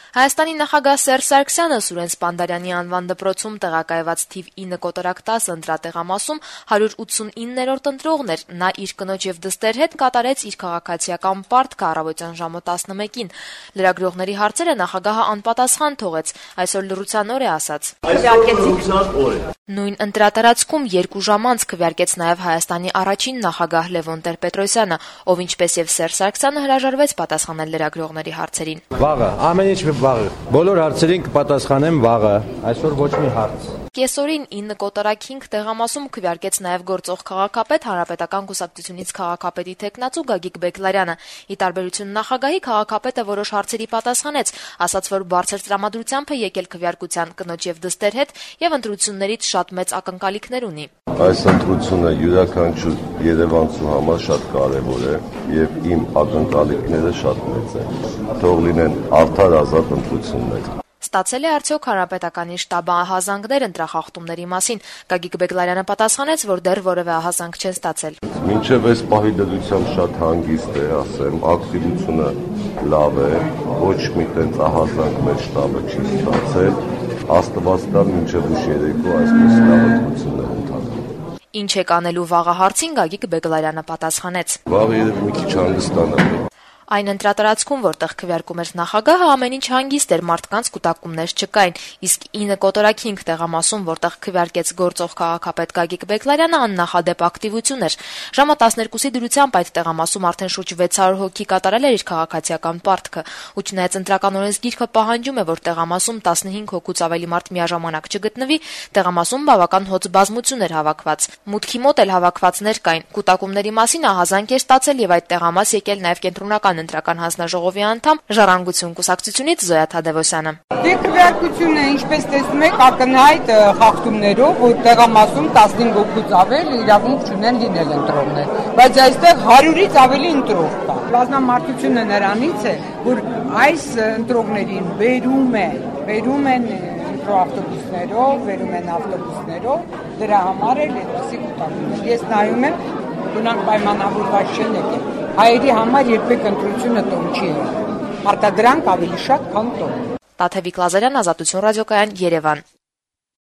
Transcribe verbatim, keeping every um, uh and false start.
Հայաստանի նախագահ Սերժ Սարգսյանը Սուրեն Սպանդարյանի անվան դպրոցում տեղակայված թիվ ինը կոտորակ տասը ընտրատեղամասում հարյուր ութսունիններորդ ընտրողն էր։ Նա իր կնոջ եւ դստեր հետ կատարեց իր քաղաքացիական պարտքը առավոտյան ժամը տասնմեկին։ Լրագրողների հարցերը նախագահը անպատասխան թողեց։ Այսօր լռության օր է ասաց։ Նույն ընտրատարածքում երկու ժամ անց քվեարկեց նաև Հայաստանի առաջին նախագահ Լևոն Տեր-Պետրոսյանը, ով ինչպես եւ Սերժ Սարգսյանը հրաժարվեց պատասխանել լրագրողների հարցերին։ Վաղը, ամեն ինչ վաղը։ Բոլոր հարցերին կպատասխանեմ վաղը։ Այսօր ոչ մի հարց։ Կեսօրին ինը կոտորակ հինգ տեղամասում քվեարկեց նաև գործող քաղաքապետ Հանրապետական կուսակցությունից քաղաքապետի թեկնածու Գագիկ Բեգլարյանը։ Ի տարբերություն նախագահի, քաղաքապետը որոշ հարցերի պատասխանեց, ասաց, որ բարձր տրամադրությամբ է եկել քվեարկության կնոջ եւ դստեր հետ եւ ընտրություններից շատ մեծ ակնկալիքներ ունի։ Այս ընտրությունը յուրաքանչյուր երևանցու համար շատ կարևոր է եւ իմ ակնկալիքները շատ մեծ են։ Թող լինեն արդար ազատ ընտրություններ։ Ստացել է արդյոք Հանրապետականի շտաբը ահազանգներ ընտրախախտումների մասին։ Գագիկ Բեգլարյանը պատասխանեց, որ դեռ որևէ ահազանգ չեն ստացել։ Մինչև այս պահի դրությամբ շատ հանգիստ է, ասեմ, ակտիվությունը լավ է, ոչ մի տենց ահազանգ մեր շտաբը չի ստացել։ Աստված տա մինչև ուշ երեկո այսպես լավ ընտրություններ ընթանում։ Ինչ է կանելու վաղը հարցին Գագիկ Բեգլարյանը պատասխանեց։ Վաղը երևի մի քիչ հանգստանալու։ Այն ընտրատարածքում, որտեղ քվեարկում էր նախագահը, ամեն ինչ հանգիստ էր, մարդկանց կուտակումներ չկային, իսկ ինը կոտորակ հինգ տեղամասում, որտեղ քվեարկեց գործող քաղաքապետ Գագիկ Բեգլարյանը, աննախադեպ ակտիվություն էր։ Ժամը տասներկուսի դրությամբ այդ տեղամասում արդեն շուրջ վեց հարյուր հոգի կատարել էր իր քաղաքացիական պարտքը, ու չնայած ընտրական օրենսգիրքը պահանջում է, որ տեղամասում տասնհինգ հոգուց ավելի մարդ միաժամանակ չգտնվի, տեղամասում բավական հոծ բազմություն էր հավաքված։ Մուտքի մոտ էլ հավաքվածներ կային։ Կուտակումների մասին ահազանգ էր ստացել եւ այդ տեղամաս եկել նաեւ կենտրոնական ընտրական հանձնաժողովի անդամ Ժառանգություն կուսակցությունից Զոյա Թադևոսյանը։ Քվեարկությունը, ինչպես տեսնում եք, ակնհայտ խախտումներով, որ տեղամասում տասնհինգ հոգուց ավել իրավունք չունեն լինել ընտրողներ, բայց այստեղ հարյուրից ավելի ընտրող կա։ Բազմամարդությունը նրանից է, որ այս ընտրողներին բերում է, բերում են ավտոբուսներով, բերում են ավտոբուսներով, դրա համար էլ այդպիսի կուտակումներ։ Ես նայում եմ, դրանք պայմանավորված չեն եկել։ Հայերի համար երբեք ընտրությունը տոն չի եղել։ Արտադրանք ավելի շատ, քան տոն։ Տաթևիկ Լազարյան, Ազատություն ռադիոկայան, Երևան։